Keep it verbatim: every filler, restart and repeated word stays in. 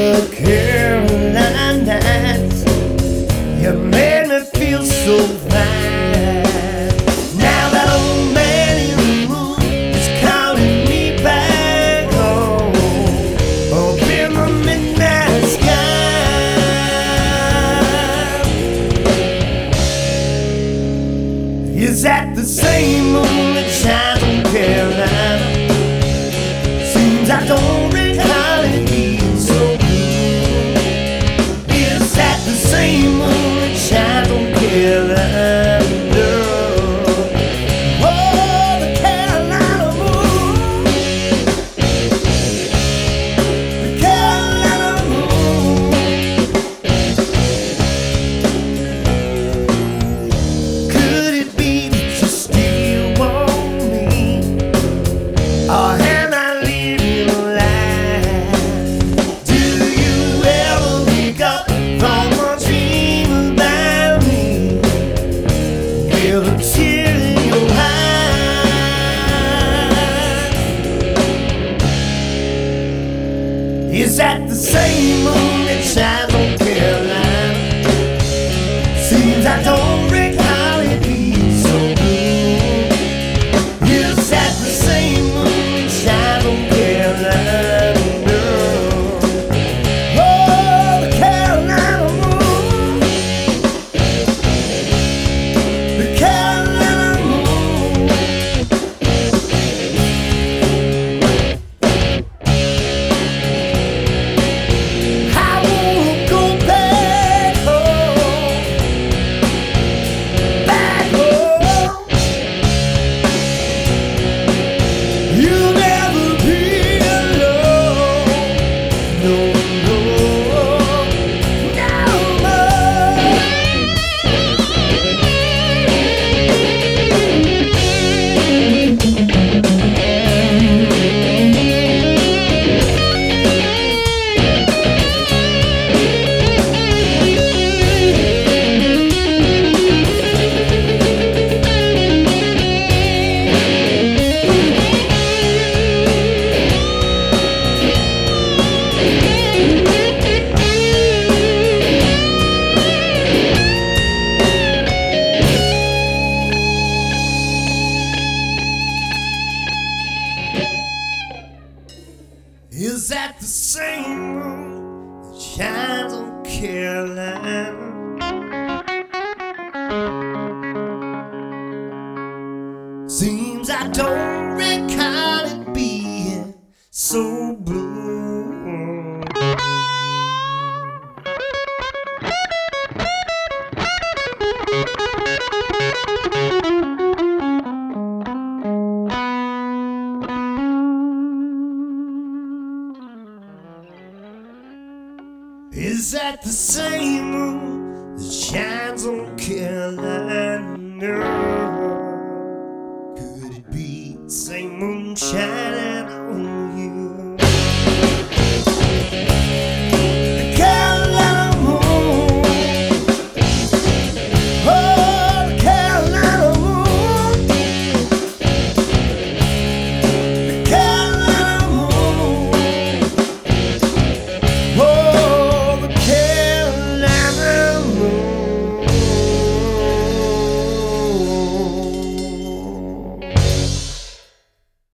the Carolina nights. You made me feel so fine. Now that old man in the moon is calling me back home, up in the midnight sky. Is that the same moon that shines on Carolina? Seems I don't recall it being so blue. Is that the same moon that shines on Carolina? Oh, the Carolina moon, the Carolina moon. Could it be that you still want me, or am I living a lie? Do you ever wake up from a dream about me with a tear in your eye? Is that the same moon that shines on Carolina? Seems I don't recall it being so blue. Is that the same moon that shines on Carolina? Oh, the Carolina moon, the Carolina moon. I wanna go back home, back home. You'll never be alone, no, no, no more. Is that the same moon that shines on Carolina? Seems I don't recall it being so blue. Is that the same moon that shines on Carolina? Could it be the same moon shining